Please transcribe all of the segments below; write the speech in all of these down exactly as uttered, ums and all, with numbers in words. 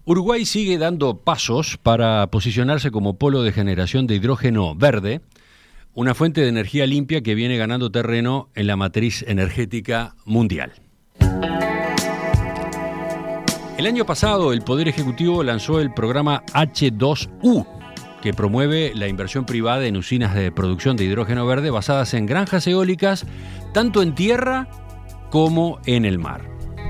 Uruguay sigue dando pasos para posicionarse como polo de generación de hidrógeno verde, una fuente de energía limpia que viene ganando terreno en la matriz energética mundial. El año pasado, el Poder Ejecutivo lanzó el programa hache dos u, que promueve la inversión privada en usinas de producción de hidrógeno verde basadas en granjas eólicas, tanto en tierra como en el mar.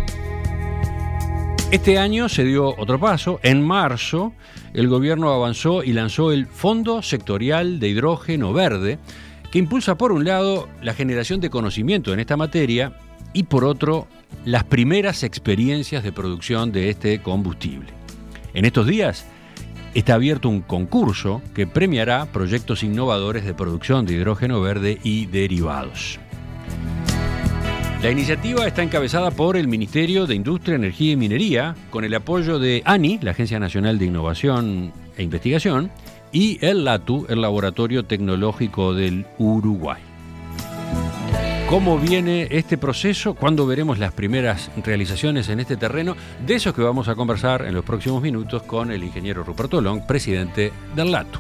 Este año se dio otro paso. En marzo, el gobierno avanzó y lanzó el Fondo Sectorial de Hidrógeno Verde, que impulsa por un lado la generación de conocimiento en esta materia y por otro las primeras experiencias de producción de este combustible. En estos días está abierto un concurso que premiará proyectos innovadores de producción de hidrógeno verde y derivados. La iniciativa está encabezada por el Ministerio de Industria, Energía y Minería, con el apoyo de ANI, la Agencia Nacional de Innovación e Investigación, y el LATU, el Laboratorio Tecnológico del Uruguay. ¿Cómo viene este proceso? ¿Cuándo veremos las primeras realizaciones en este terreno? De eso es que vamos a conversar en los próximos minutos con el ingeniero Ruperto Long, presidente del LATU.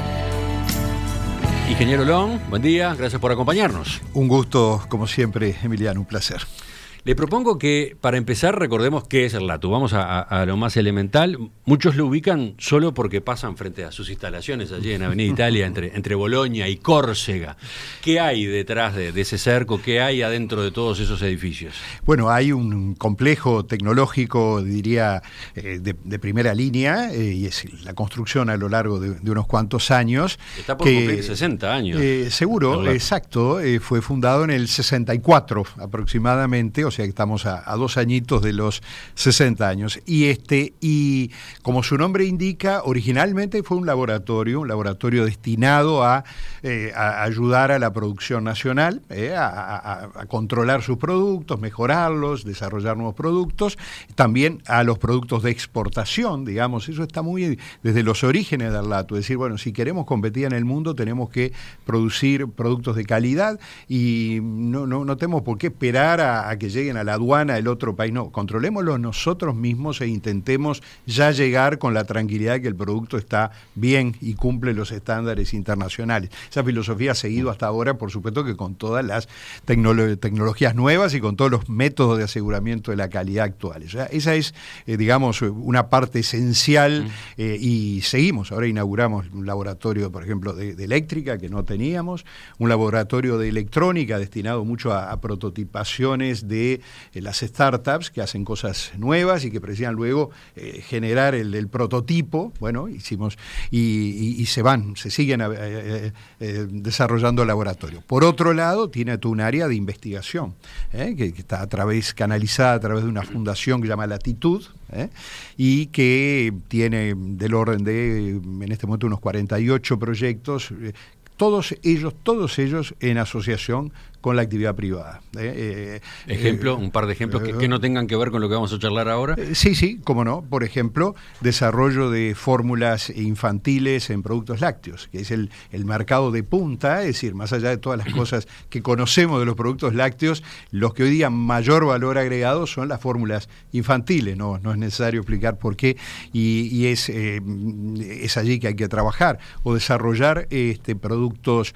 Ingeniero Long, buen día, gracias por acompañarnos. Un gusto, como siempre, Emiliano, un placer. Le propongo que, para empezar, recordemos qué es el LATU. Vamos a, a, a lo más elemental. Muchos lo ubican solo porque pasan frente a sus instalaciones allí en Avenida Italia, entre, entre Boloña y Córcega. ¿Qué hay detrás de, de ese cerco? ¿Qué hay adentro de todos esos edificios? Bueno, hay un complejo tecnológico, diría, eh, de, de primera línea, eh, y es la construcción a lo largo de, de unos cuantos años. Está por que, cumplir sesenta años. Eh, seguro, exacto. Eh, fue fundado en el sesenta y cuatro aproximadamente, o sea que estamos a, a dos añitos de los sesenta años. Y este y como su nombre indica, originalmente fue un laboratorio, un laboratorio destinado a, eh, a ayudar a la producción nacional, eh, a, a, a controlar sus productos, mejorarlos, desarrollar nuevos productos, también a los productos de exportación, digamos. Eso está muy desde los orígenes del LATU, es decir, bueno, si queremos competir en el mundo tenemos que producir productos de calidad y no, no, no tenemos por qué esperar a, a que lleguen a la aduana del otro país, no, controlémoslo nosotros mismos e intentemos ya llegar con la tranquilidad de que el producto está bien y cumple los estándares internacionales. Esa filosofía ha seguido hasta ahora, por supuesto que con todas las tecnolo- tecnologías nuevas y con todos los métodos de aseguramiento de la calidad actuales. O sea, esa es, eh, digamos, una parte esencial eh, y seguimos. Ahora inauguramos un laboratorio, por ejemplo, de, de eléctrica que no teníamos, un laboratorio de electrónica destinado mucho a, a prototipaciones de eh, las startups que hacen cosas nuevas y que precisan luego eh, generar el, el prototipo. Bueno, hicimos y, y, y se van, se siguen eh, eh, eh, desarrollando laboratorios. Por otro lado, tiene todo un área de investigación eh, que, que está a través, canalizada a través de una fundación que se llama Latitud, ¿eh? y que tiene del orden de, en este momento, unos cuarenta y ocho proyectos, eh, todos ellos, todos ellos en asociación con la actividad privada. Eh, eh, Ejemplo, eh, un par de ejemplos eh, que, que no tengan que ver con lo que vamos a charlar ahora. Eh, sí, sí, cómo no. Por ejemplo, desarrollo de fórmulas infantiles en productos lácteos, que es el, el mercado de punta, es decir, más allá de todas las cosas que conocemos de los productos lácteos, los que hoy día mayor valor agregado son las fórmulas infantiles, no, no es necesario explicar por qué, y, y es, eh, es allí que hay que trabajar, o desarrollar este, productos,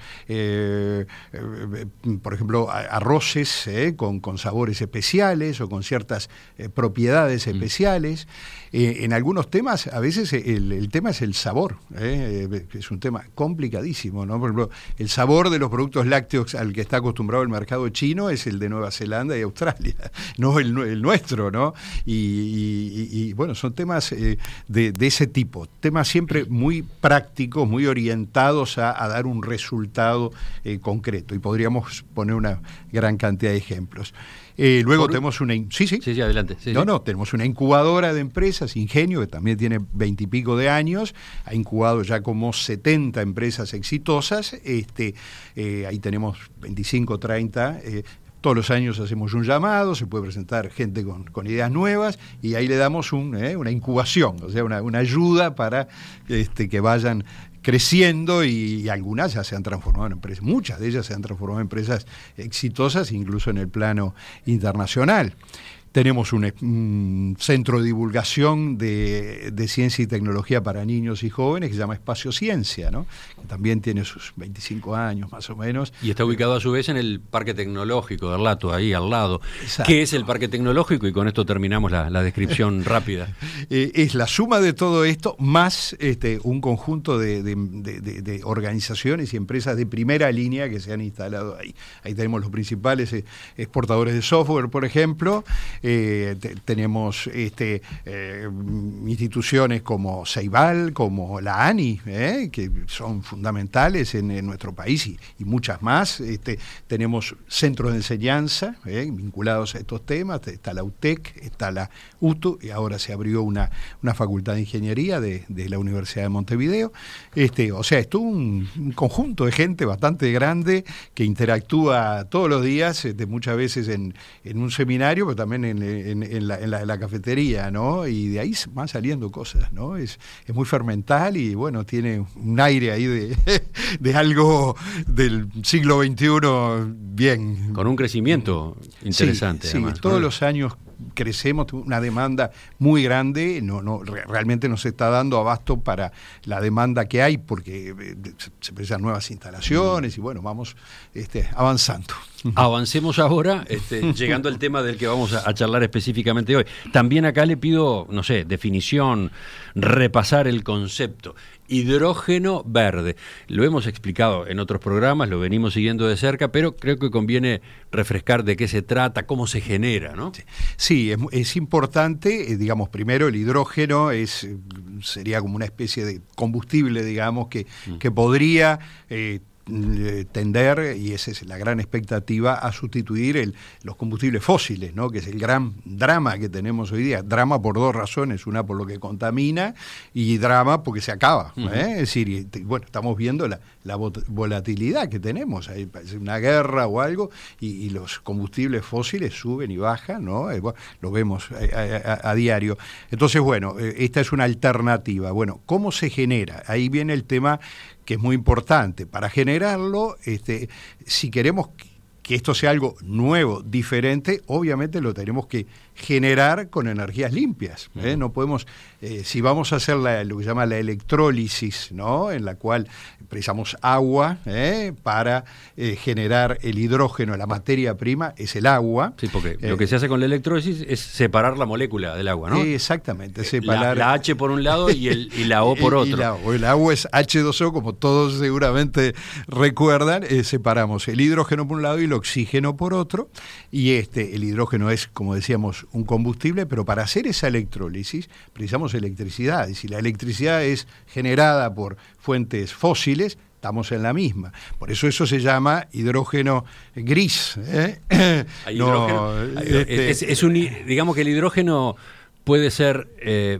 eh, eh, por ejemplo, arroces eh, con, con sabores especiales o con ciertas eh, propiedades especiales. Eh, en algunos temas, a veces el, el tema es el sabor, eh, es un tema complicadísimo, ¿no? Por ejemplo, el sabor de los productos lácteos al que está acostumbrado el mercado chino es el de Nueva Zelanda y Australia, no el, el nuestro, ¿no? Y, y, y bueno, son temas eh, de, de ese tipo, temas siempre muy prácticos, muy orientados a, a dar un resultado eh, concreto, y podríamos poner una gran cantidad de ejemplos. Eh, luego Por... tenemos una... Sí, sí. Sí, sí, adelante. Sí, no, sí. no, tenemos una incubadora de empresas, Ingenio, que también tiene veintipico de años, ha incubado ya como setenta empresas exitosas, este, eh, ahí tenemos veinticinco, treinta... Eh, todos los años hacemos un llamado, se puede presentar gente con, con ideas nuevas y ahí le damos un, eh, una incubación, o sea, una, una ayuda para este, que vayan creciendo, y, y algunas ya se han transformado en empresas, muchas de ellas se han transformado en empresas exitosas, incluso en el plano internacional. tenemos un, un centro de divulgación de, de ciencia y tecnología para niños y jóvenes que se llama Espacio Ciencia, ¿no? Que también tiene sus veinticinco años más o menos. Y está ubicado a su vez en el Parque Tecnológico de Arlato, ahí al lado. Exacto. ¿Qué es el Parque Tecnológico? Y con esto terminamos la, la descripción rápida. Eh, es la suma de todo esto más este, un conjunto de, de, de, de, de organizaciones y empresas de primera línea que se han instalado ahí. Ahí tenemos los principales eh, exportadores de software, por ejemplo. Eh, te, tenemos este, eh, instituciones como Ceibal, como la ANI, eh, que son fundamentales en, en nuestro país y, y muchas más. Este, tenemos centros de enseñanza eh, vinculados a estos temas. Está la U T E C, está la U T U y ahora se abrió una, una facultad de ingeniería de, de la Universidad de Montevideo. Este, o sea, es todo un, un conjunto de gente bastante grande que interactúa todos los días, este, muchas veces en, en un seminario, pero también en, en, en, la, en, la, en la cafetería, ¿no? Y de ahí van saliendo cosas, ¿no? Es, es muy fermental y, bueno, tiene un aire ahí de, de algo del siglo veintiuno bien. Con un crecimiento interesante. Sí, además, sí, todos ¿no? los años crecemos, una demanda muy grande, no, no, realmente no se está dando abasto para la demanda que hay, porque se precisan nuevas instalaciones y bueno, vamos este, avanzando. Avancemos ahora, este, llegando al tema del que vamos a, a charlar específicamente hoy. También acá le pido, no sé, definición, repasar el concepto. Hidrógeno verde. Lo hemos explicado en otros programas, lo venimos siguiendo de cerca, pero creo que conviene refrescar de qué se trata, cómo se genera, ¿no? Sí, sí es, es importante, eh, digamos, primero el hidrógeno es sería como una especie de combustible, digamos, que, mm. que podría eh, tender, y esa es la gran expectativa, a sustituir el, los combustibles fósiles, ¿no? Que es el gran drama que tenemos hoy día. Drama por dos razones, una por lo que contamina y drama porque se acaba. Uh-huh. ¿eh? Es decir, y, bueno, estamos viendo la, la volatilidad que tenemos, hay una guerra o algo, y, y los combustibles fósiles suben y bajan, ¿no? Eh, bueno, lo vemos a, a, a diario. Entonces, bueno, eh, esta es una alternativa. Bueno, ¿cómo se genera? Ahí viene el tema que es muy importante. Para generarlo, este, si queremos que esto sea algo nuevo, diferente, obviamente lo tenemos que generar con energías limpias. ¿eh? No podemos, eh, si vamos a hacer la, lo que se llama la electrólisis, ¿no? En la cual precisamos agua ¿eh? para eh, generar el hidrógeno, la materia prima es el agua. Sí, porque eh, lo que se hace con la electrólisis es separar la molécula del agua, ¿no? Eh, exactamente, separar la, la H por un lado y, el, y la O por otro. Y la, el agua es H dos O, como todos seguramente recuerdan, eh, separamos el hidrógeno por un lado y el oxígeno por otro, y este, el hidrógeno es, como decíamos, un combustible, pero para hacer esa electrólisis precisamos electricidad, y si la electricidad es generada por fuentes fósiles, estamos en la misma. Por eso eso se llama hidrógeno gris. ¿eh? Hay no, hidrógeno, este, es, es un, digamos que el hidrógeno puede ser eh,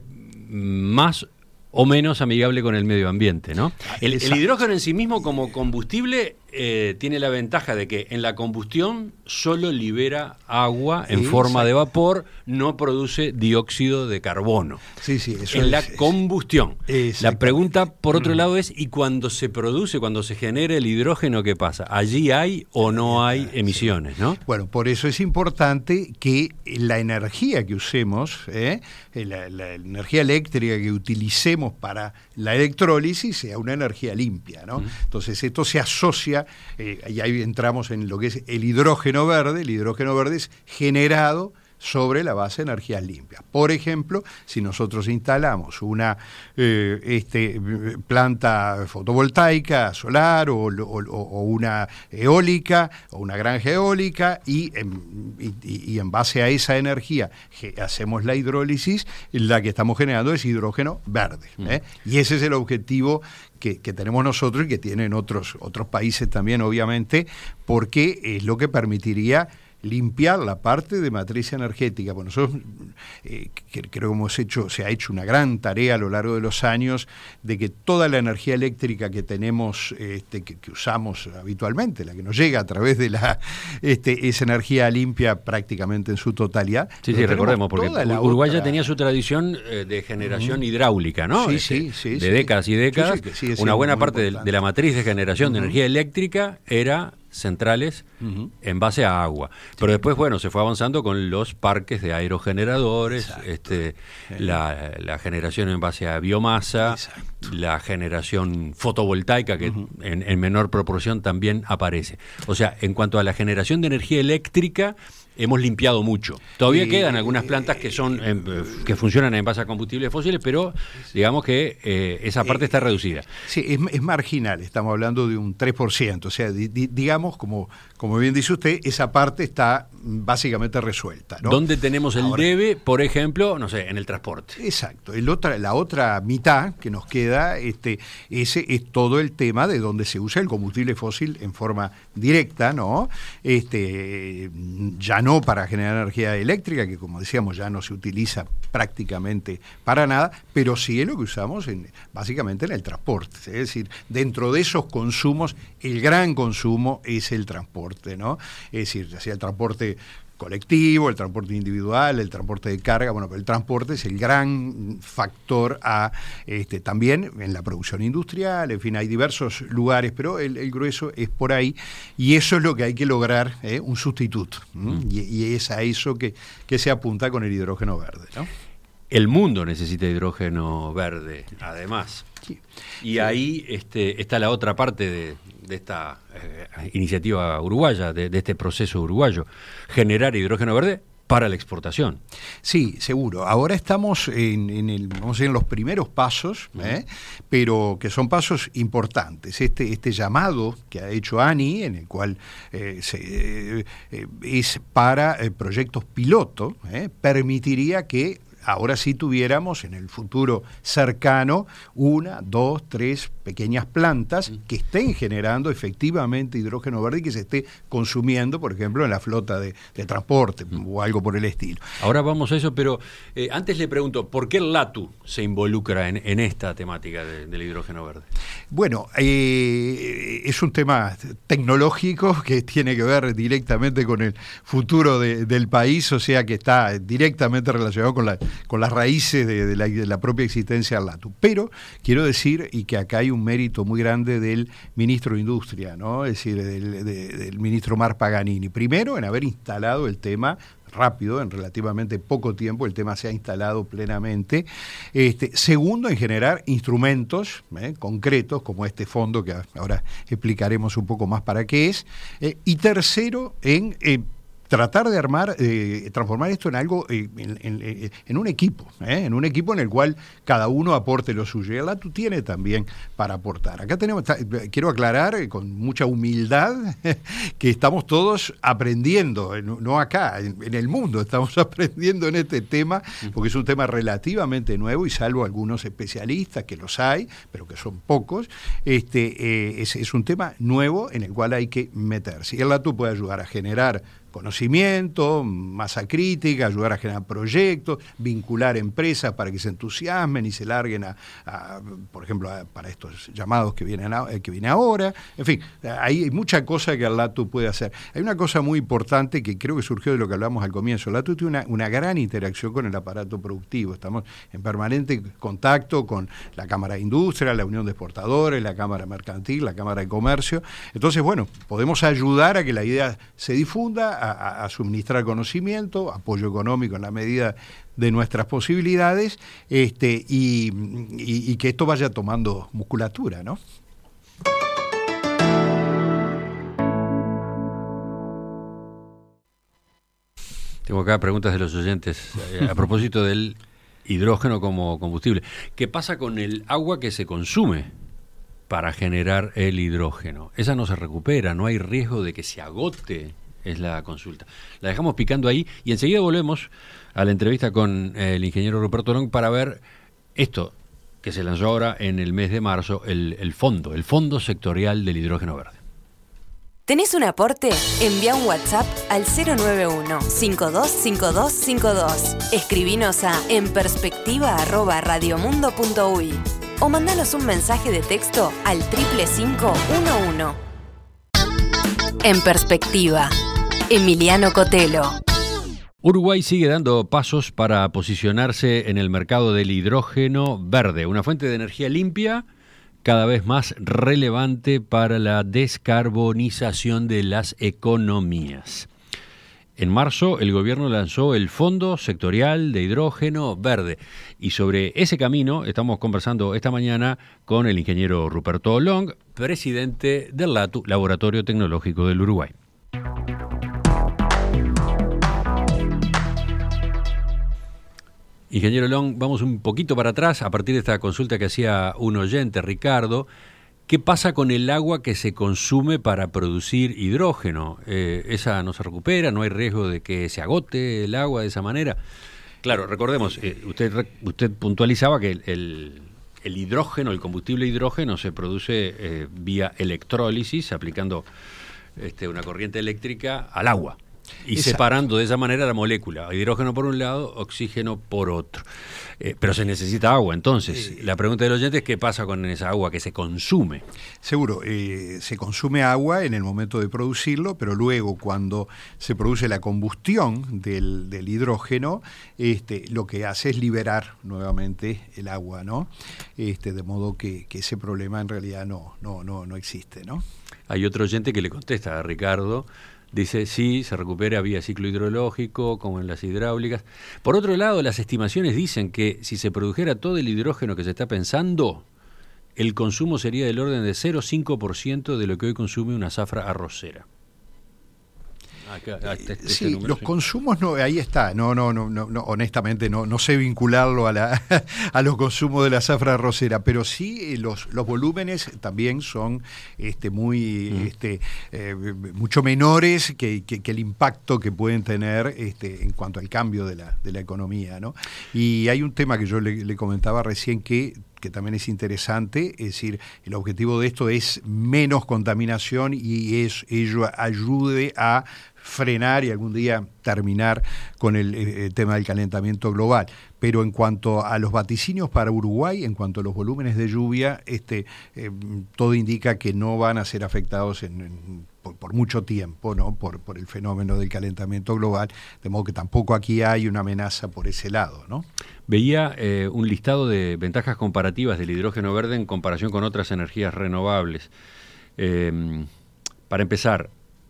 más o menos amigable con el medio ambiente, ¿no? El, el hidrógeno en sí mismo como combustible eh, tiene la ventaja de que en la combustión solo libera agua en sí, forma sí. de vapor, no produce dióxido de carbono. Sí, sí, eso en es, la es, combustión. La pregunta, por otro lado, es, ¿y cuando se produce, cuando se genera el hidrógeno, qué pasa? ¿Allí hay o no hay emisiones, no? Bueno, por eso es importante que la energía que usemos, ¿eh? la, la energía eléctrica que utilicemos para la electrólisis sea una energía limpia, ¿no? Mm. Entonces esto se asocia, eh, y ahí entramos en lo que es el hidrógeno verde. El hidrógeno verde es generado sobre la base de energías limpias. Por ejemplo, si nosotros instalamos una eh, este, planta fotovoltaica solar o, o, o una eólica o una granja eólica y en, y, y en base a esa energía hacemos la hidrólisis, la que estamos generando es hidrógeno verde. ¿eh? Y ese es el objetivo Que, que tenemos nosotros y que tienen otros, otros países también, obviamente, porque es lo que permitiría limpiar la parte de matriz energética. Bueno, nosotros eh, que, creo que hemos hecho, se ha hecho una gran tarea a lo largo de los años de que toda la energía eléctrica que tenemos, este, que, que usamos habitualmente, la que nos llega a través de la este, esa energía limpia prácticamente en su totalidad. Sí, sí, recordemos, porque Uruguay otra... ya tenía su tradición eh, de generación uh-huh. hidráulica, ¿no? Sí, este, sí, sí. De sí. décadas y décadas. Sí, sí, sí, una buena parte de, de la matriz de generación uh-huh. de energía eléctrica era centrales Uh-huh. en base a agua. Pero después, bueno, se fue avanzando con los parques de aerogeneradores, este, la, la generación en base a biomasa, Exacto. la generación fotovoltaica, que uh-huh. en, en menor proporción también aparece. O sea, en cuanto a la generación de energía eléctrica, hemos limpiado mucho. Todavía eh, quedan algunas plantas que son eh, que funcionan en base a combustibles fósiles, pero digamos que eh, esa parte eh, está reducida. Sí, es, es marginal, estamos hablando de un tres por ciento, o sea, di, di, digamos, como, como bien dice usted, esa parte está básicamente resuelta, ¿no? ¿Dónde tenemos el Ahora, debe, por ejemplo, no sé, en el transporte? Exacto. El otra, la otra mitad que nos queda, este, ese es todo el tema de donde se usa el combustible fósil en forma directa, ¿no? Este, ya no para generar energía eléctrica, que como decíamos ya no se utiliza prácticamente para nada, pero sí es lo que usamos en, básicamente en el transporte. Es decir, dentro de esos consumos, el gran consumo es el transporte, ¿no? Es decir, ya sea el transporte colectivo, el transporte individual, el transporte de carga, bueno, pero el transporte es el gran factor a este, también en la producción industrial, en fin, hay diversos lugares, pero el, el grueso es por ahí, y eso es lo que hay que lograr, ¿eh? Un sustituto, mm. y, y es a eso que, que se apunta con el hidrógeno verde, ¿no? El mundo necesita hidrógeno verde, además. Sí. Y sí. ahí este, está la otra parte de, de esta eh, iniciativa uruguaya, de, de este proceso uruguayo, generar hidrógeno verde para la exportación. Sí, seguro. Ahora estamos en, en, el, vamos a decir, en los primeros pasos, ¿eh? pero que son pasos importantes. Este, este llamado que ha hecho ANI, en el cual eh, se, eh, es para eh, proyectos piloto, ¿eh? permitiría que ahora sí tuviéramos en el futuro cercano una, dos, tres pequeñas plantas que estén generando efectivamente hidrógeno verde y que se esté consumiendo, por ejemplo, en la flota de, de transporte mm. o algo por el estilo. Ahora vamos a eso, pero eh, antes le pregunto, ¿por qué el LATU se involucra en, en esta temática de, del hidrógeno verde? Bueno, eh, es un tema tecnológico que tiene que ver directamente con el futuro de, del país, o sea que está directamente relacionado con la con las raíces de, de, la, de la propia existencia del LATU. Pero quiero decir, y que acá hay un mérito muy grande del ministro de Industria, ¿no? Es decir, del, de, del ministro Mar Paganini. Primero, en haber instalado el tema rápido, en relativamente poco tiempo, el tema se ha instalado plenamente. Este, segundo, en generar instrumentos eh, concretos, como este fondo, que ahora explicaremos un poco más para qué es. Eh, y tercero, en Eh, tratar de armar, eh, transformar esto en algo, eh, en, en, en un equipo, ¿eh? en un equipo en el cual cada uno aporte lo suyo. Y el LATU tiene también para aportar. Acá tenemos, quiero aclarar eh, con mucha humildad que estamos todos aprendiendo, no acá, en, en el mundo estamos aprendiendo en este tema, porque es un tema relativamente nuevo y salvo algunos especialistas, que los hay, pero que son pocos, este, eh, es, es un tema nuevo en el cual hay que meterse. Y el LATU puede ayudar a generar conocimiento, masa crítica, ayudar a generar proyectos, vincular empresas para que se entusiasmen y se larguen a, a por ejemplo, a, para estos llamados que vienen a, que viene ahora. En fin, hay mucha cosa que el LATU puede hacer. Hay una cosa muy importante que creo que surgió de lo que hablamos al comienzo. El LATU tiene una, una gran interacción con el aparato productivo. Estamos en permanente contacto con la Cámara de Industria, la Unión de Exportadores, la Cámara Mercantil, la Cámara de Comercio. Entonces, bueno, podemos ayudar a que la idea se difunda, A, a suministrar conocimiento, apoyo económico en la medida de nuestras posibilidades, este, y, y, y que esto vaya tomando musculatura, ¿no? Tengo acá preguntas de los oyentes eh, a propósito del hidrógeno como combustible. ¿Qué pasa con el agua que se consume para generar el hidrógeno? Esa no se recupera, no hay riesgo de que se agote. Es la consulta. La dejamos picando ahí y enseguida volvemos a la entrevista con el ingeniero Ruperto Long para ver esto que se lanzó ahora en el mes de marzo, el, el fondo, el Fondo Sectorial del Hidrógeno Verde. ¿Tenés un aporte? Envía un WhatsApp al cero nueve uno, cinco dos cinco dos cinco dos. Escribinos a enperspectiva arroba radiomundo punto uy o mandanos un mensaje de texto al triple cinco uno uno. En Perspectiva, Emiliano Cotelo. Uruguay sigue dando pasos para posicionarse en el mercado del hidrógeno verde, una fuente de energía limpia cada vez más relevante para la descarbonización de las economías. En marzo, el gobierno lanzó el Fondo Sectorial de Hidrógeno Verde. Y sobre ese camino estamos conversando esta mañana con el ingeniero Ruperto Long, presidente del LATU, Laboratorio Tecnológico del Uruguay. Ingeniero Long, vamos un poquito para atrás a partir de esta consulta que hacía un oyente, Ricardo. ¿Qué pasa con el agua que se consume para producir hidrógeno? Eh, ¿Esa no se recupera? ¿No hay riesgo de que se agote el agua de esa manera? Claro, recordemos, eh, usted usted puntualizaba que el, el, el hidrógeno, el combustible hidrógeno se produce eh, vía electrólisis, aplicando este, una corriente eléctrica al agua. Y Exacto. separando de esa manera la molécula, hidrógeno por un lado, oxígeno por otro. Eh, pero se necesita agua, entonces. Eh, la pregunta del oyente es qué pasa con esa agua que se consume. Seguro, eh, se consume agua en el momento de producirlo, pero luego cuando se produce la combustión del, del hidrógeno, este, lo que hace es liberar nuevamente el agua, ¿no? Este, de modo que, que ese problema en realidad no, no, no, no existe, ¿no? Hay otro oyente que le contesta a Ricardo. Dice, sí, se recupera vía ciclo hidrológico, como en las hidráulicas. Por otro lado, las estimaciones dicen que si se produjera todo el hidrógeno que se está pensando, el consumo sería del orden de cero coma cinco por ciento de lo que hoy consume una zafra arrocera. Acá, este, este sí, número, los sí. consumos, no, ahí está, no, no, no, no, no honestamente no, no sé vincularlo a, la, a los consumos de la zafra arrocera, pero sí los, los volúmenes también son este, muy, mm. este, eh, mucho menores que, que, que el impacto que pueden tener este, en cuanto al cambio de la, de la economía, ¿no? Y hay un tema que yo le, le comentaba recién que que también es interesante, es decir, el objetivo de esto es menos contaminación y es, ello ayude a frenar y algún día terminar con el, el tema del calentamiento global. Pero en cuanto a los vaticinios para Uruguay, en cuanto a los volúmenes de lluvia, este, eh, todo indica que no van a ser afectados en, en, por, por mucho tiempo, ¿no? Por, por el fenómeno del calentamiento global, de modo que tampoco aquí hay una amenaza por ese lado, ¿no? Veía eh, un listado de ventajas comparativas del hidrógeno verde en comparación con otras energías renovables. Eh, para empezar,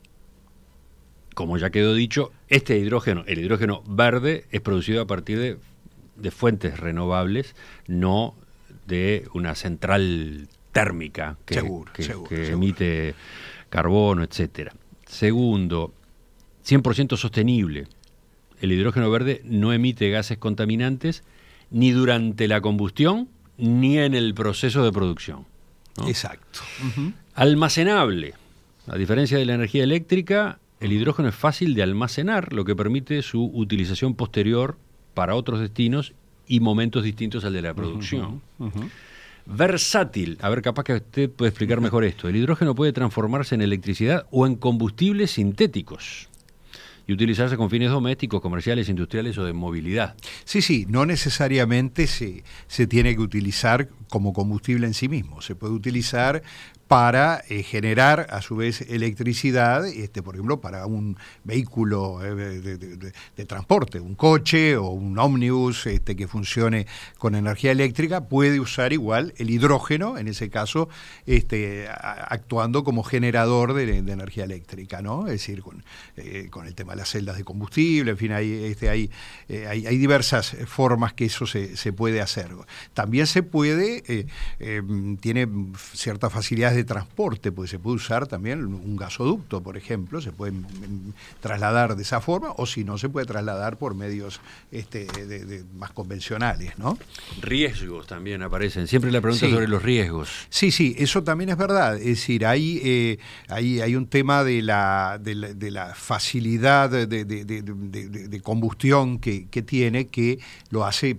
como ya quedó dicho, este hidrógeno, el hidrógeno verde, es producido a partir de, de fuentes renovables, no de una central térmica que, seguro, que, seguro, que seguro. emite carbono, etcétera. Segundo, cien por ciento sostenible. El hidrógeno verde no emite gases contaminantes ni durante la combustión ni en el proceso de producción, ¿no? Exacto. Uh-huh. Almacenable. A diferencia de la energía eléctrica, el hidrógeno es fácil de almacenar, lo que permite su utilización posterior para otros destinos y momentos distintos al de la producción. Uh-huh. Uh-huh. Versátil. A ver, capaz que usted puede explicar mejor esto. El hidrógeno puede transformarse en electricidad o en combustibles sintéticos y utilizarse con fines domésticos, comerciales, industriales o de movilidad. Sí, sí, no necesariamente se, se tiene que utilizar como combustible en sí mismo. Se puede utilizar para eh, generar a su vez electricidad, este, por ejemplo, para un vehículo eh, de, de, de, de transporte, un coche o un ómnibus este, que funcione con energía eléctrica, puede usar igual el hidrógeno, en ese caso, este, a, actuando como generador de, de energía eléctrica, ¿no? Es decir, con, eh, con el tema de las celdas de combustible, en fin, hay, este, hay, eh, hay, hay diversas formas que eso se, se puede hacer. También se puede, eh, eh, tiene ciertas facilidades de transporte, pues se puede usar también un gasoducto, por ejemplo, se puede trasladar de esa forma, o si no, se puede trasladar por medios este, de, de, más convencionales, ¿no? Riesgos también aparecen. Siempre la pregunta sí. sobre los riesgos. Sí, sí, eso también es verdad. Es decir, hay, eh, hay, hay un tema de la, de la, de la facilidad de, de, de, de, de, de combustión que, que tiene, que lo hace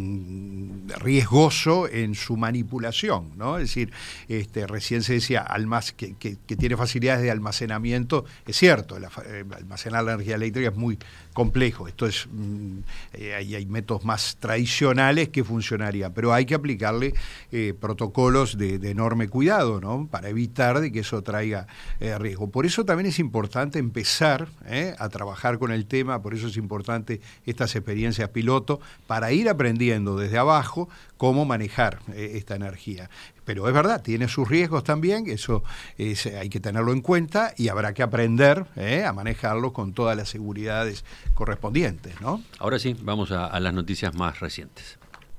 riesgoso en su manipulación, ¿no? Es decir, este, recién se decía almac- que, que, que tiene facilidades de almacenamiento, es cierto, la, eh, almacenar la energía eléctrica es muy complejo, esto es, mm, eh, hay, hay métodos más tradicionales que funcionarían, pero hay que aplicarle eh, protocolos de, de enorme cuidado, ¿no? Para evitar de que eso traiga eh, riesgo. Por eso también es importante empezar eh, a trabajar con el tema, por eso es importante estas experiencias piloto, para ir aprendiendo aprendiendo desde abajo cómo manejar eh, esta energía. Pero es verdad, tiene sus riesgos también, eso es, hay que tenerlo en cuenta y habrá que aprender eh, a manejarlo con todas las seguridades correspondientes, ¿no? Ahora sí, vamos a, a las noticias más recientes.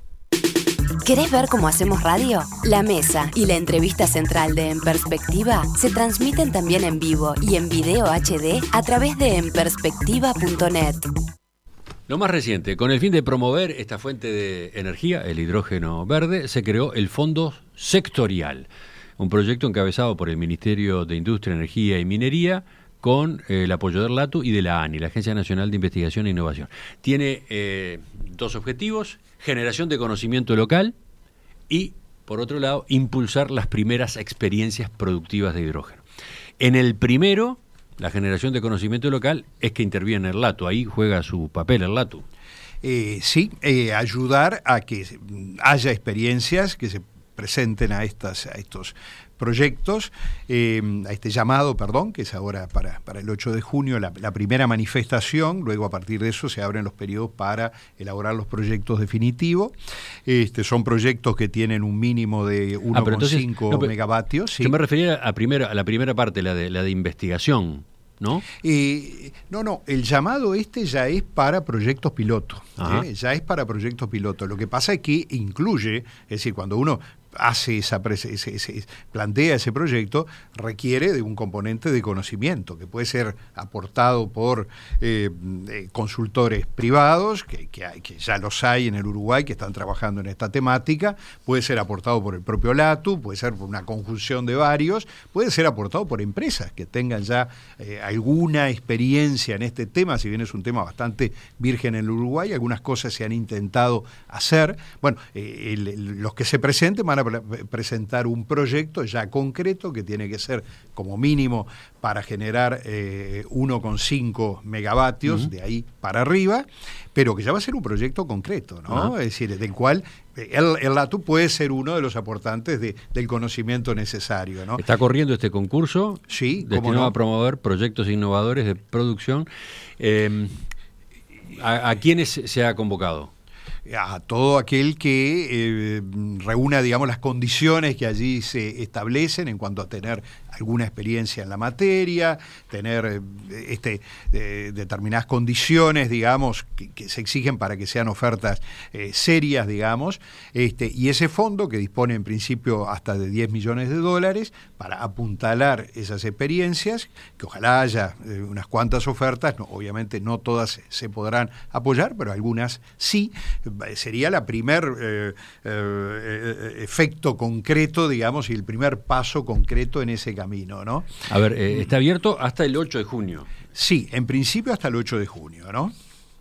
¿Querés ver cómo hacemos radio? La mesa y la entrevista central de En Perspectiva se transmiten también en vivo y en video H D a través de en perspectiva punto net. Lo más reciente, con el fin de promover esta fuente de energía, el hidrógeno verde, se creó el Fondo Sectorial, un proyecto encabezado por el Ministerio de Industria, Energía y Minería, con eh, el apoyo del LATU y de la ANI, la Agencia Nacional de Investigación e Innovación. Tiene eh, dos objetivos: generación de conocimiento local y, por otro lado, impulsar las primeras experiencias productivas de hidrógeno. En el primero, la generación de conocimiento local, es que interviene el LATU, ahí juega su papel el LATU. Eh, sí, eh, ayudar a que haya experiencias que se presenten a, estas, a estos proyectos, eh, a este llamado, perdón, que es ahora para, para el ocho de junio, la, la primera manifestación. Luego a partir de eso se abren los periodos para elaborar los proyectos definitivos. Este, son proyectos que tienen un mínimo de uno coma cinco ah, no, megavatios. ¿Sí? Yo me refería a, primera, a la primera parte, la de, la de investigación, ¿no? Eh, no, no, el llamado este ya es para proyectos piloto, ¿eh? Ya es para proyectos piloto. Lo que pasa es que incluye, es decir, cuando uno hace esa ese, ese, plantea ese proyecto, requiere de un componente de conocimiento que puede ser aportado por eh, eh, consultores privados, que, que, hay, que ya los hay en el Uruguay, que están trabajando en esta temática, puede ser aportado por el propio LATU, puede ser por una conjunción de varios, puede ser aportado por empresas que tengan ya eh, alguna experiencia en este tema, si bien es un tema bastante virgen en el Uruguay, algunas cosas se han intentado hacer. Bueno, eh, el, el, los que se presenten van a presentar un proyecto ya concreto que tiene que ser como mínimo para generar eh, uno coma cinco megavatios, uh-huh. de ahí para arriba, pero que ya va a ser un proyecto concreto, ¿no? Uh-huh. Es decir, del cual el, el LATU puede ser uno de los aportantes de, del conocimiento necesario, ¿no? Está corriendo este concurso, sí, destinado no? a promover proyectos innovadores de producción. Eh, ¿a, ¿A quiénes se ha convocado? A todo aquel que eh, reúna, digamos, las condiciones que allí se establecen en cuanto a tener alguna experiencia en la materia, tener eh, este, eh, determinadas condiciones, digamos, que, que se exigen para que sean ofertas eh, serias, digamos, este, y ese fondo, que dispone en principio hasta de diez millones de dólares, para apuntalar esas experiencias, que ojalá haya eh, unas cuantas ofertas, no, obviamente no todas se, se podrán apoyar, pero algunas sí, sería la primer eh, eh, efecto concreto, digamos, y el primer paso concreto en ese camino, ¿no? A ver, eh, está abierto hasta el ocho de junio. Sí, en principio hasta el ocho de junio, ¿no?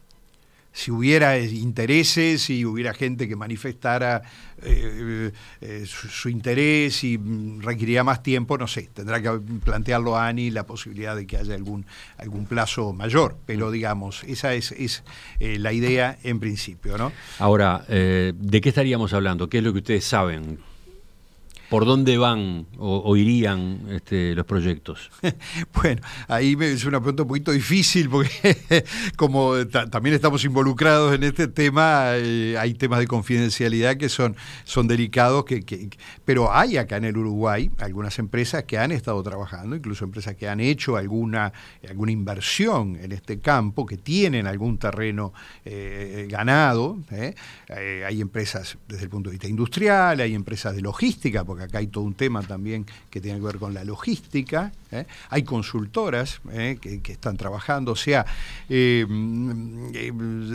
Si hubiera intereses, si hubiera gente que manifestara eh, eh, su, su interés y requeriría más tiempo, no sé, tendrá que plantearlo a ANI la posibilidad de que haya algún, algún plazo mayor, pero digamos, esa es, es eh, la idea en principio, ¿no? Ahora, eh, ¿de qué estaríamos hablando? ¿Qué es lo que ustedes saben? ¿Por dónde van o, o irían este, los proyectos? Bueno, ahí me, es una pregunta un poquito difícil porque como ta, también estamos involucrados en este tema, eh, hay temas de confidencialidad que son, son delicados, que, que, pero hay acá en el Uruguay algunas empresas que han estado trabajando, incluso empresas que han hecho alguna, alguna inversión en este campo, que tienen algún terreno eh, ganado. Eh. Eh, hay empresas desde el punto de vista industrial, hay empresas de logística, porque acá hay todo un tema también que tiene que ver con la logística, ¿eh? Hay consultoras ¿eh? que, que están trabajando, o sea, eh, eh,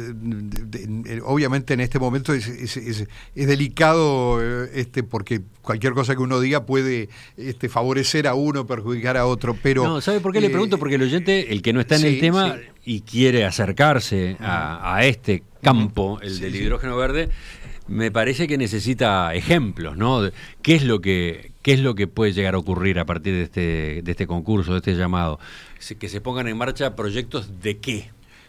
de, de, obviamente en este momento es, es, es, es delicado eh, este, porque cualquier cosa que uno diga puede este, favorecer a uno, perjudicar a otro, pero... No, ¿sabe por qué eh, le pregunto? Porque el oyente, el que no está en sí, el tema sí. y quiere acercarse a, a este campo, el sí, del hidrógeno verde, me parece que necesita ejemplos, ¿no? ¿Qué es lo que, qué es lo que puede llegar a ocurrir a partir de este, de este concurso, de este llamado? Que se pongan en marcha proyectos de qué.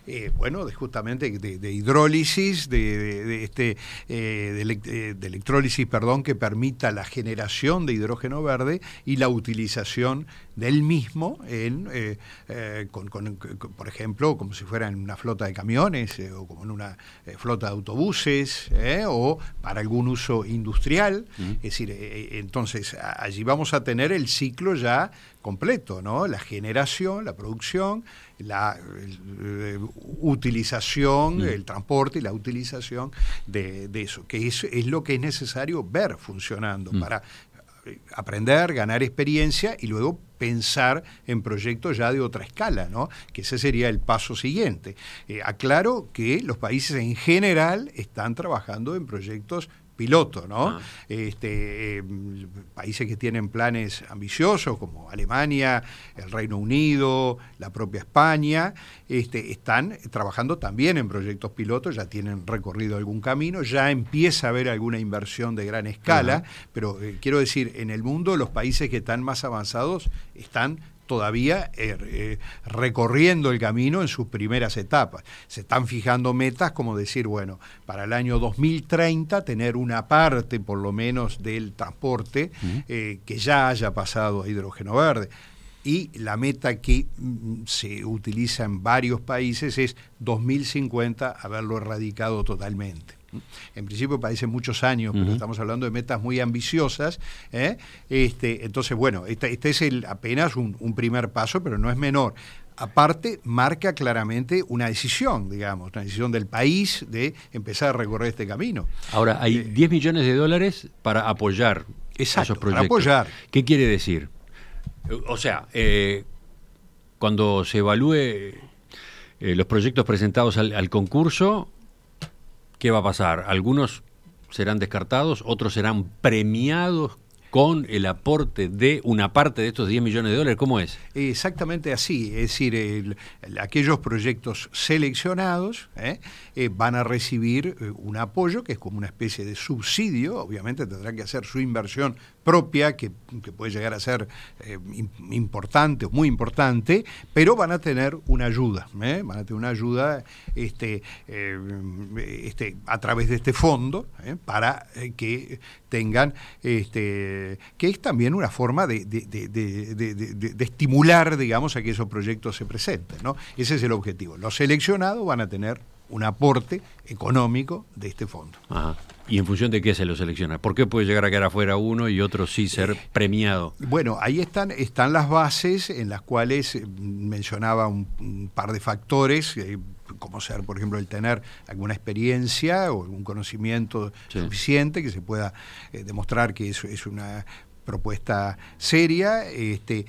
eh, bueno, de justamente de, de hidrólisis, de, de, de este, eh, de, elect de electrólisis, perdón, que permita la generación de hidrógeno verde y la utilización del mismo, en, eh, eh, con, con, con, por ejemplo, como si fuera en una flota de camiones eh, o como en una eh, flota de autobuses eh, o para algún uso industrial. Mm. Es decir, eh, entonces allí vamos a tener el ciclo ya completo, ¿no? La generación, la producción, la eh, utilización, mm. el transporte y la utilización de, de eso, que es, es lo que es necesario ver funcionando mm. para aprender, ganar experiencia y luego pensar en proyectos ya de otra escala, ¿no? Que ese sería el paso siguiente. Eh, aclaro que los países en general están trabajando en proyectos piloto, ¿no? Ah. Este, eh, países que tienen planes ambiciosos como Alemania, el Reino Unido, la propia España, este, están trabajando también en proyectos pilotos, ya tienen recorrido algún camino, ya empieza a haber alguna inversión de gran escala, uh-huh. pero eh, quiero decir, en el mundo los países que están más avanzados están todavía eh, eh, recorriendo el camino en sus primeras etapas. Se están fijando metas como decir, bueno, para el año dos mil treinta tener una parte por lo menos del transporte uh-huh. eh, que ya haya pasado a hidrógeno verde. Y la meta que mm, se utiliza en varios países es dos mil cincuenta haberlo erradicado totalmente. En principio parece muchos años, uh-huh. pero estamos hablando de metas muy ambiciosas. ¿eh? Este, entonces, bueno, este, este es el, apenas un, un primer paso, pero no es menor. Aparte, marca claramente una decisión, digamos, una decisión del país de empezar a recorrer este camino. Ahora, hay eh, diez millones de dólares para apoyar exacto, esos proyectos. Para apoyar. ¿Qué quiere decir? O sea, eh, cuando se evalúe eh, los proyectos presentados al, al concurso, ¿qué va a pasar? Algunos serán descartados, otros serán premiados con el aporte de una parte de estos diez millones de dólares. ¿Cómo es? Exactamente así, es decir, el, el, aquellos proyectos seleccionados eh, eh, van a recibir eh, un apoyo que es como una especie de subsidio, obviamente tendrán que hacer su inversión propia, que, que puede llegar a ser eh, importante o muy importante, pero van a tener una ayuda, ¿eh? van a tener una ayuda este, eh, este, a través de este fondo ¿eh? para eh, que tengan, este, que es también una forma de, de, de, de, de, de, de estimular, digamos, a que esos proyectos se presenten, ¿no? Ese es el objetivo. Los seleccionados van a tener un aporte económico de este fondo. Ajá. ¿Y en función de qué se lo selecciona? ¿Por qué puede llegar a quedar afuera uno y otro sí ser eh, premiado? Bueno, ahí están, están las bases en las cuales eh, mencionaba un, un par de factores, eh, como ser, por ejemplo, el tener alguna experiencia o algún conocimiento sí. suficiente que se pueda eh, demostrar que eso es una propuesta seria, este,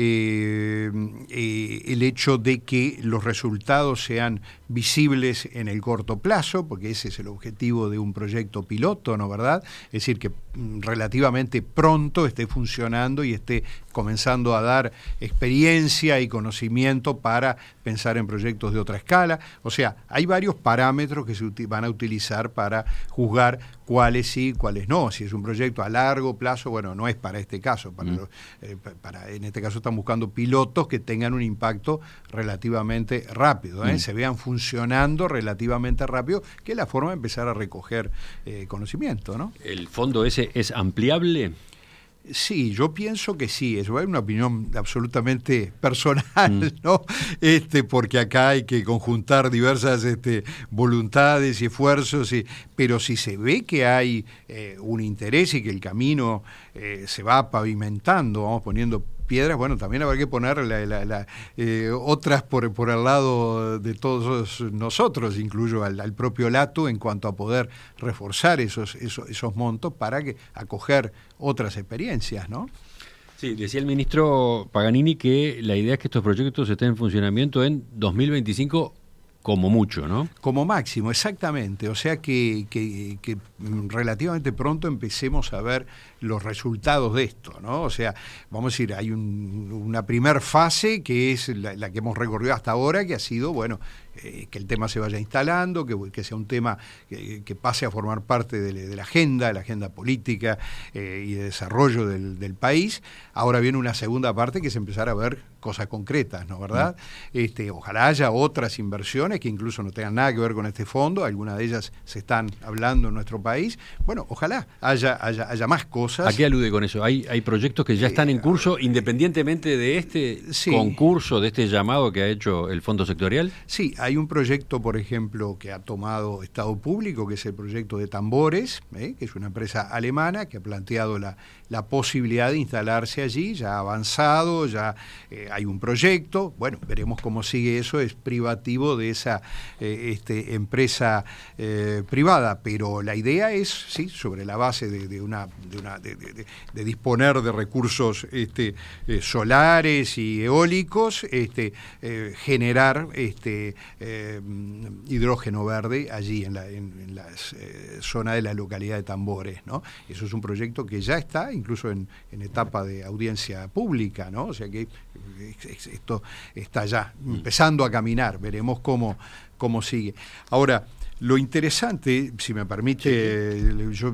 eh, eh, el hecho de que los resultados sean visibles en el corto plazo, porque ese es el objetivo de un proyecto piloto, ¿no verdad? Es decir, que mm, relativamente pronto esté funcionando y esté comenzando a dar experiencia y conocimiento para pensar en proyectos de otra escala. O sea, hay varios parámetros que se van a utilizar para juzgar cuáles sí, cuáles no. Si es un proyecto a largo plazo, bueno, no es para este caso. Para, mm. eh, para en este caso están buscando pilotos que tengan un impacto relativamente rápido, ¿eh? Mm. se vean funcionando relativamente rápido, que es la forma de empezar a recoger eh, conocimiento, ¿no? ¿El fondo ese es ampliable? Sí, yo pienso que sí, eso es una opinión absolutamente personal, mm. ¿no? Este, porque acá hay que conjuntar diversas este, voluntades y esfuerzos, y, pero si se ve que hay eh, un interés y que el camino eh, se va pavimentando, vamos poniendo piedras, bueno, también habrá que poner la, la, la, eh, otras por, por el lado de todos nosotros, incluyo al, al propio Latu, en cuanto a poder reforzar esos, esos, esos montos para que acoger otras experiencias, ¿no? Sí, decía el ministro Paganini que la idea es que estos proyectos estén en funcionamiento en dos mil veinticinco como mucho, ¿no? Como máximo, exactamente. O sea que, que, que relativamente pronto empecemos a ver los resultados de esto, ¿no? O sea, vamos a decir, hay un, una primer fase que es la, la que hemos recorrido hasta ahora, que ha sido, bueno, eh, que el tema se vaya instalando, que, que sea un tema que, que pase a formar parte de, de la agenda, de la agenda política eh, y de desarrollo del, del país. Ahora viene una segunda parte que es empezar a ver cosas concretas, ¿no? ¿Verdad? Mm. Este, ojalá haya otras inversiones que incluso no tengan nada que ver con este fondo, algunas de ellas se están hablando en nuestro país. Bueno, ojalá haya, haya, haya más cosas. ¿A qué alude con eso? ¿Hay, hay proyectos que ya están en curso, independientemente de este sí. concurso, de este llamado que ha hecho el Fondo Sectorial? Sí, hay un proyecto, por ejemplo, que ha tomado Estado Público, que es el proyecto de Tambores, ¿eh? que es una empresa alemana que ha planteado la, la posibilidad de instalarse allí, ya ha avanzado, ya eh, hay un proyecto. Bueno, veremos cómo sigue eso, es privativo de esa eh, este, empresa eh, privada, pero la idea es, sí, sobre la base de, de una, de, una de, de, de disponer de recursos este, eh, solares y eólicos, este, eh, generar este, eh, hidrógeno verde allí en la, en, en la eh, zona de la localidad de Tambores, ¿no? Eso es un proyecto que ya está, incluso en, en etapa de audiencia pública, ¿no? O sea que esto está ya empezando a caminar, veremos cómo, cómo sigue. Ahora, lo interesante, si me permite, yo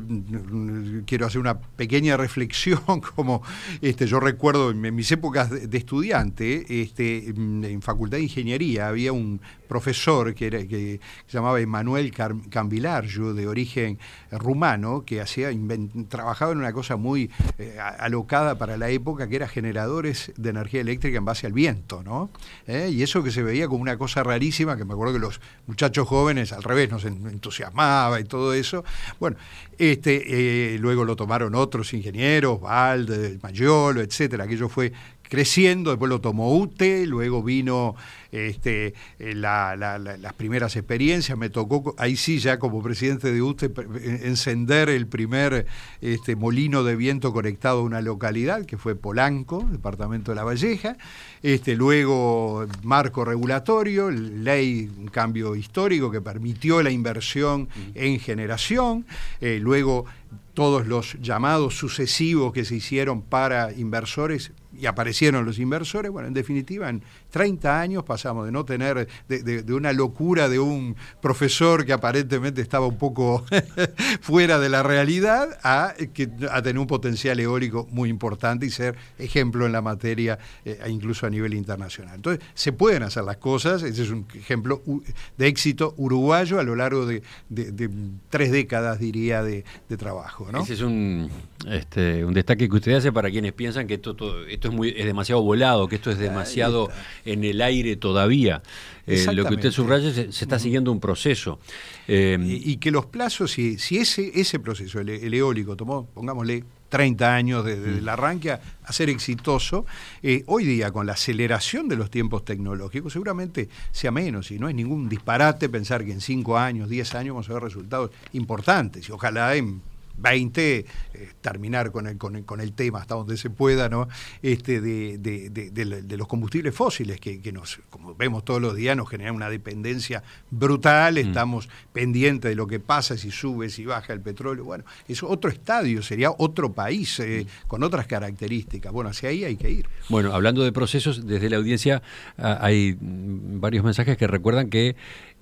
quiero hacer una pequeña reflexión, como este, yo recuerdo en mis épocas de estudiante, este, en Facultad de Ingeniería había un profesor que, era, que se llamaba Emanuel Cambilarju, de origen rumano, que hacía trabajaba en una cosa muy eh, alocada para la época, que era generadores de energía eléctrica en base al viento, ¿no? ¿Eh? Y eso que se veía como una cosa rarísima, que me acuerdo que los muchachos jóvenes al revés nos entusiasmaba y todo eso. Bueno, este, eh, luego lo tomaron otros ingenieros, Valde, Mayolo, etcétera. Aquello fue creciendo, después lo tomó U T E, luego vino este, la, la, la, las primeras experiencias, me tocó, ahí sí ya como presidente de U T E, encender el primer este, molino de viento conectado a una localidad, que fue Polanco, departamento de La Valleja, este, luego marco regulatorio, ley, un cambio histórico que permitió la inversión en generación, eh, luego todos los llamados sucesivos que se hicieron para inversores, y aparecieron los inversores. Bueno, en definitiva, en treinta años pasamos de no tener, de, de, de una locura de un profesor que aparentemente estaba un poco fuera de la realidad, a, que, a tener un potencial eólico muy importante y ser ejemplo en la materia, eh, incluso a nivel internacional. Entonces, se pueden hacer las cosas. Ese es un ejemplo de éxito uruguayo a lo largo de, de, de tres décadas, diría, de, de trabajo, ¿no? Ese es un, este, un destaque que usted hace para quienes piensan que esto, todo, esto es, muy, es demasiado volado, que esto es demasiado en el aire todavía. Eh, lo que usted subraya, se, se está siguiendo un proceso. Eh, y, y que los plazos, si, si ese, ese proceso, el, el eólico, tomó, pongámosle, treinta años desde de, de el arranque a, a ser exitoso, eh, hoy día con la aceleración de los tiempos tecnológicos seguramente sea menos, y no es ningún disparate pensar que en cinco años, diez años vamos a ver resultados importantes, y ojalá en veinte eh, terminar con el, con, el, con el tema hasta donde se pueda, ¿no? Este, de, de, de, de, de los combustibles fósiles que, que nos, como vemos todos los días, nos generan una dependencia brutal, mm. estamos pendientes de lo que pasa, si sube, si baja el petróleo. Bueno, es otro estadio, sería otro país eh, mm. con otras características. Bueno, hacia ahí hay que ir. Bueno, hablando de procesos, desde la audiencia ah, hay varios mensajes que recuerdan que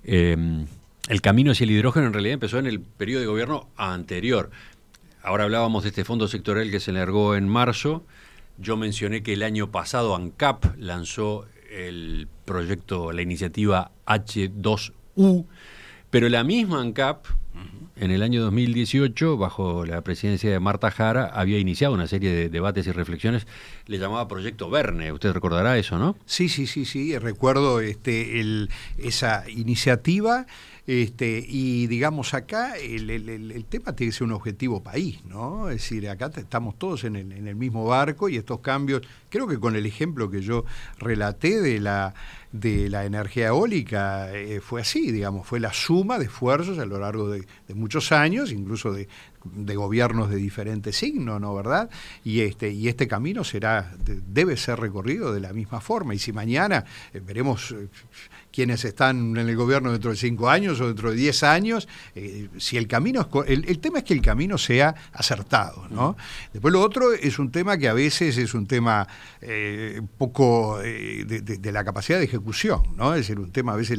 eh, el camino hacia el hidrógeno en realidad empezó en el periodo de gobierno anterior. Ahora hablábamos de este fondo sectorial que se largó en marzo. Yo mencioné que el año pasado ANCAP lanzó el proyecto, la iniciativa H dos U, pero la misma ANCAP, en el año dos mil dieciocho, bajo la presidencia de Marta Jara, había iniciado una serie de debates y reflexiones, le llamaba Proyecto Verne. Usted recordará eso, ¿no? Sí, sí, sí, sí, recuerdo este, el, esa iniciativa. Este, y digamos acá el, el, el tema tiene que ser un objetivo país, ¿no? Es decir, acá estamos todos en el, en el mismo barco, y estos cambios, creo que con el ejemplo que yo relaté de la, de la energía eólica, eh, fue así, digamos, fue la suma de esfuerzos a lo largo de, de muchos años, incluso de, de gobiernos de diferentes signos, ¿no? ¿Verdad? Y este, y este camino será, de, debe ser recorrido de la misma forma, y si mañana eh, veremos eh, quienes están en el gobierno dentro de cinco años o dentro de diez años, eh, si el camino es, el, el tema es que el camino sea acertado, ¿no? Mm. Después lo otro es un tema que a veces es un tema eh, poco eh, de, de, de la capacidad de ejecución, ¿no? Es decir, un tema a veces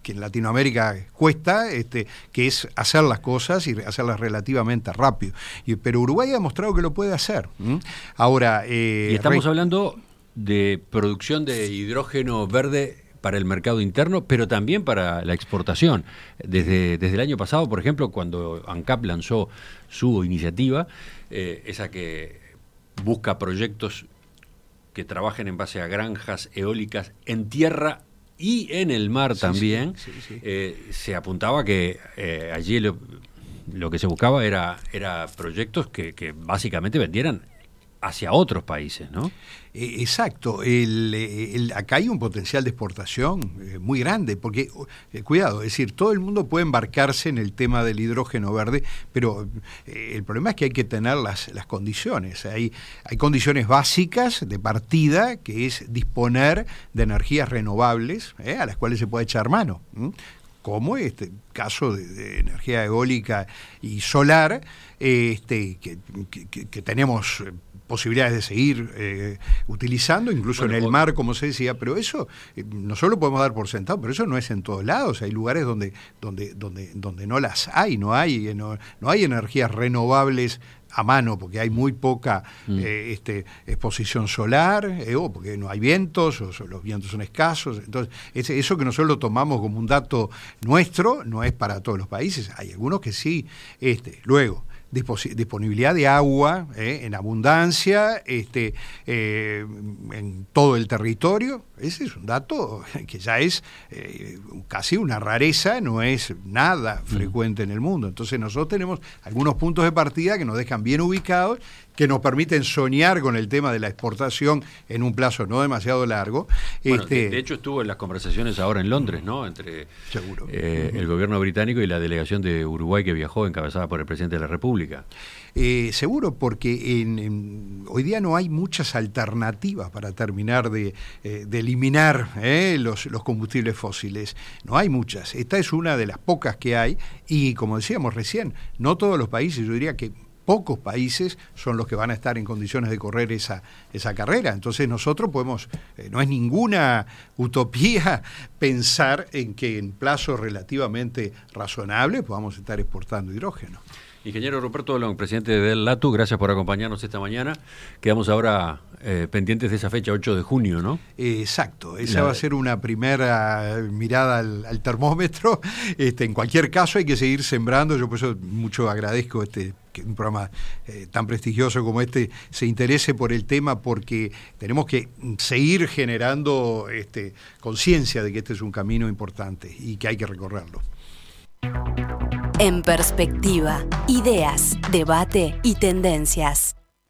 que en Latinoamérica cuesta, este, que es hacer las cosas y hacerlas relativamente rápido. Y, pero Uruguay ha demostrado que lo puede hacer. ¿Mm? Ahora, eh, y estamos re... hablando de producción de hidrógeno verde para el mercado interno, pero también para la exportación. Desde, desde el año pasado, por ejemplo, cuando ANCAP lanzó su iniciativa, eh, esa que busca proyectos que trabajen en base a granjas eólicas en tierra y en el mar sí, también, sí, sí, sí. Eh, se apuntaba que eh, allí lo, lo que se buscaba era, era proyectos que, que básicamente vendieran hacia otros países, ¿no? Eh, exacto. El, el, acá hay un potencial de exportación eh, muy grande, porque, eh, cuidado, es decir, todo el mundo puede embarcarse en el tema del hidrógeno verde, pero eh, el problema es que hay que tener las, las condiciones. Hay, hay condiciones básicas de partida, que es disponer de energías renovables, eh, a las cuales se puede echar mano. ¿Mm? Como este caso de, de energía eólica y solar, este, que, que, que tenemos posibilidades de seguir eh, utilizando, incluso bueno, en el mar, como se decía, pero eso eh, nosotros lo podemos dar por sentado, pero eso no es en todos lados. Hay lugares donde donde donde donde no las hay, no hay no, no hay energías renovables a mano, porque hay muy poca mm. eh, este, exposición solar, eh, o porque no hay vientos, o, o los vientos son escasos. Entonces, ese, eso que nosotros lo tomamos como un dato nuestro, no es para todos los países. Hay algunos que sí. Este, luego, disponibilidad de agua eh, en abundancia, este, eh, en todo el territorio. Ese es un dato que ya es eh, casi una rareza, no es nada frecuente en el mundo. Entonces nosotros tenemos algunos puntos de partida que nos dejan bien ubicados, que nos permiten soñar con el tema de la exportación en un plazo no demasiado largo. Bueno, este, de, de hecho estuvo en las conversaciones ahora en Londres, ¿no? Entre seguro. Eh, el gobierno británico y la delegación de Uruguay que viajó, encabezada por el presidente de la República. Eh, seguro, porque en, en, hoy día no hay muchas alternativas para terminar de, eh, de eliminar eh, los, los combustibles fósiles. No hay muchas. Esta es una de las pocas que hay y, como decíamos recién, no todos los países, yo diría que pocos países son los que van a estar en condiciones de correr esa, esa carrera. Entonces nosotros podemos, eh, no es ninguna utopía pensar en que en plazos relativamente razonables podamos estar exportando hidrógeno. Ingeniero Ruperto Long, presidente del LATU, gracias por acompañarnos esta mañana. Quedamos ahora eh, pendientes de esa fecha, ocho de junio, ¿no? Eh, exacto, esa La... va a ser una primera mirada al, al termómetro. Este, en cualquier caso hay que seguir sembrando, yo por eso mucho agradezco este que un programa eh, tan prestigioso como este se interese por el tema, porque tenemos que seguir generando este, conciencia de que este es un camino importante y que hay que recorrerlo. En perspectiva, ideas, debate y tendencias.